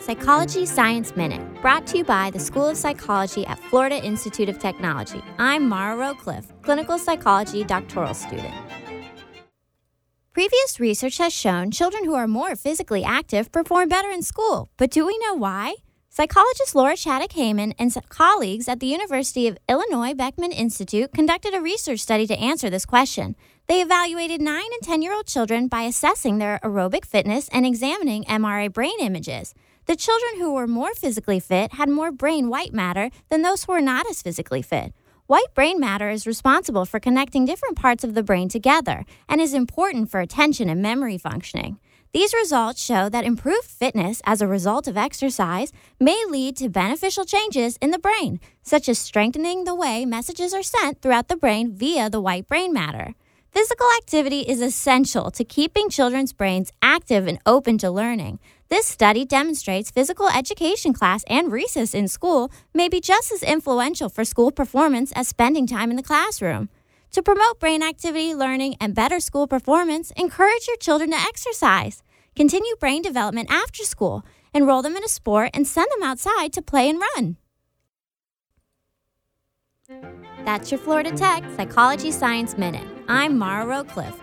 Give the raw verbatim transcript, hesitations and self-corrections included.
Psychology Science Minute, brought to you by the School of Psychology at Florida Institute of Technology. I'm Mara Rowcliffe, clinical psychology doctoral student. Previous research has shown children who are more physically active perform better in school, but do we know why? Psychologist Laura Chaddock-Heyman and colleagues at the University of Illinois Beckman Institute conducted a research study to answer this question. They evaluated nine and ten-year-old children by assessing their aerobic fitness and examining M R I brain images. The children who were more physically fit had more brain white matter than those who were not as physically fit. White brain matter is responsible for connecting different parts of the brain together and is important for attention and memory functioning. These results show that improved fitness as a result of exercise may lead to beneficial changes in the brain, such as strengthening the way messages are sent throughout the brain via the white brain matter. Physical activity is essential to keeping children's brains active and open to learning. This study demonstrates physical education class and recess in school may be just as influential for school performance as spending time in the classroom. To promote brain activity, learning, and better school performance, encourage your children to exercise. Continue brain development after school. Enroll them in a sport and send them outside to play and run. That's your Florida Tech Psychology Science Minute. I'm Mara Rowcliffe,